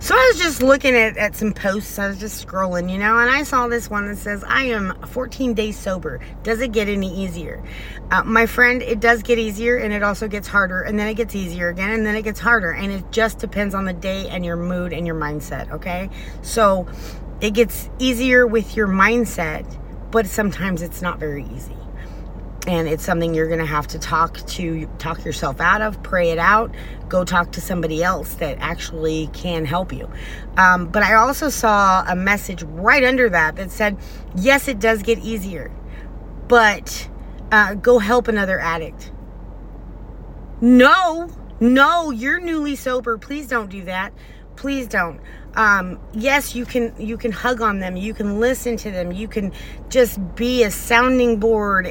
So I was just looking at some posts. I was just scrolling, and I saw this one that says, I am 14 days sober. Does it get any easier? My friend, it does get easier, and it also gets harder, and then it gets easier again, and then it gets harder, and it just depends on the day and your mood and your mindset, okay? So it gets easier with your mindset, but sometimes it's not very easy. And it's something you're going to have to talk yourself out of, pray it out, go talk to somebody else that actually can help you. But I also saw a message right under that said, yes, it does get easier, but go help another addict. No, you're newly sober. Please don't do that. Please don't. Yes, you can hug on them. You can listen to them. You can just be a sounding board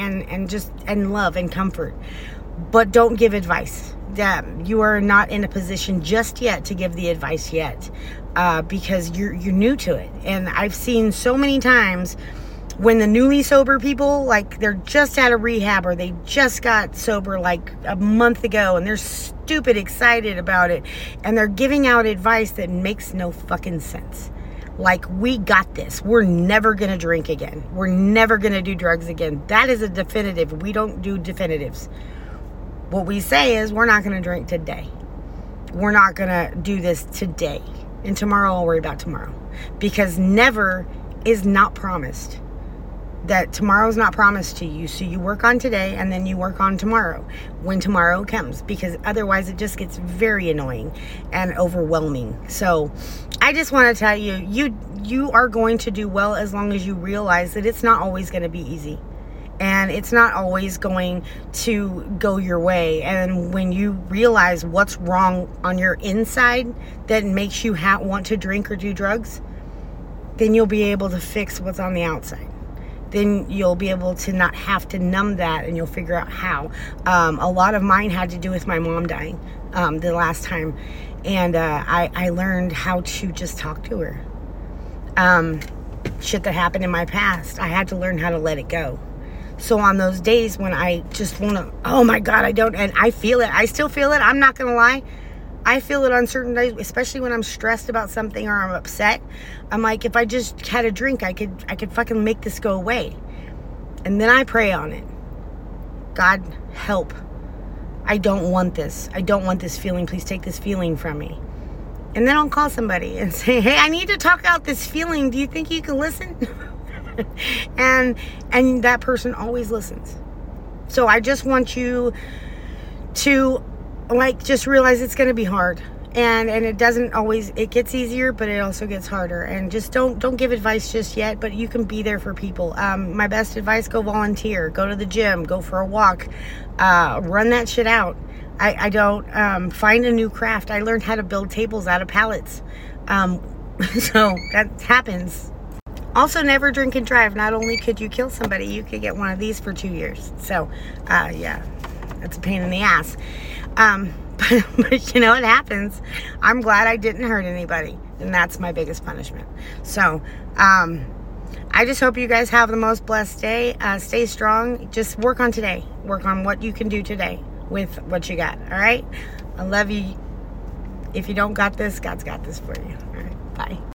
and love and comfort. But don't give advice. You are not in a position just yet to give the advice yet, because you're new to it. And I've seen so many times when the newly sober people, like, they're just out of rehab or they just got sober like a month ago and they're stupid excited about it, and they're giving out advice that makes no fucking sense. Like, we got this. We're never going to drink again. We're never going to do drugs again. That is a definitive. We don't do definitives. What we say is, we're not going to drink today. We're not going to do this today. And tomorrow, I'll worry about tomorrow. Because never is not promised. That tomorrow's not promised to you. So you work on today and then you work on tomorrow when tomorrow comes, because otherwise it just gets very annoying and overwhelming. So I just want to tell you, you are going to do well as long as you realize that it's not always going to be easy. And it's not always going to go your way. And when you realize what's wrong on your inside that makes you want to drink or do drugs, then you'll be able to fix what's on the outside. Then you'll be able to not have to numb that, and you'll figure out how. A lot of mine had to do with my mom dying the last time. And I learned how to just talk to her. Shit that happened in my past, I had to learn how to let it go. So on those days when I just want to, oh my God, and I feel it. I still feel it. I'm not going to lie. I feel it on certain days, especially when I'm stressed about something or I'm upset. I'm like, if I just had a drink, I could fucking make this go away. And then I pray on it. God, help. I don't want this. I don't want this feeling. Please take this feeling from me. And then I'll call somebody and say, hey, I need to talk out this feeling. Do you think you can listen? and that person always listens. So I just want you to, like, just realize it's going to be hard, and it doesn't always, it gets easier, but it also gets harder. And just don't give advice just yet, but you can be there for people. My best advice, go volunteer, go to the gym, go for a walk, run that shit out. I don't, find a new craft. I learned how to build tables out of pallets. So that happens. Also, never drink and drive. Not only could you kill somebody, you could get one of these for 2 years. So, yeah, that's a pain in the ass. But you know, it happens. I'm glad I didn't hurt anybody, and that's my biggest punishment. So, I just hope you guys have the most blessed day. Stay strong. Just work on today. Work on what you can do today with what you got. All right? I love you. If you don't got this, God's got this for you. All right. Bye.